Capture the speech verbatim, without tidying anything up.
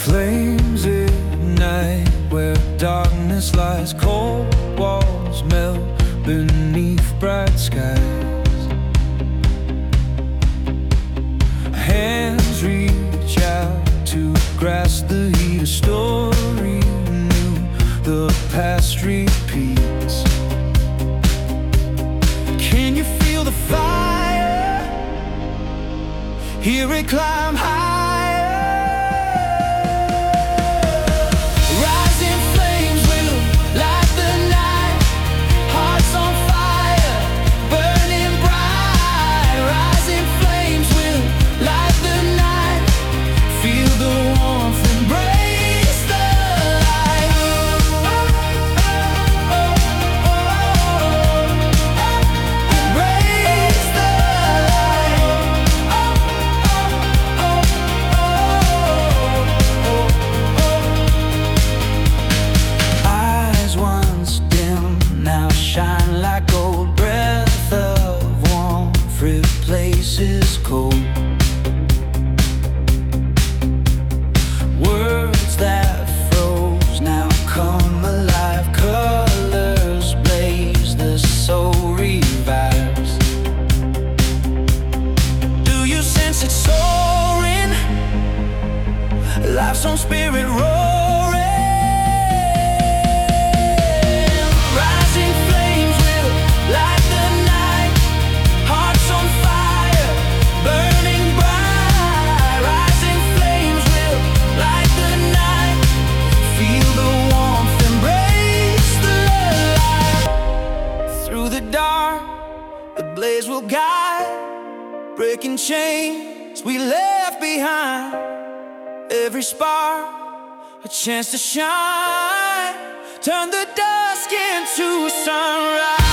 Flames ignite where darkness lies. Cold walls melt beneath bright skies. Hands reach out to grasp the heat. A story new, the past repeats. Can you feel the fire? Hear it climb higher. Rising flames will light the night. Hearts on fire, burning bright. Rising flames will light the night. Feel the warmth, embrace the light. Embrace the light. Eyes once dim now shine like gold. Breath of warmth replaces cold. Words that froze now come alive. Colors blaze, the soul revives. Do you sense it soaring? Life's own spirit roaring. Rising flames will light the night. Hearts on fire, burning bright. Rising flames will light the night. Feel the warmth, embrace the light. Through the dark, the blaze will guide. Breaking chains we left behind. Every spark, a chance to shine. Turn the dusk into sunrise.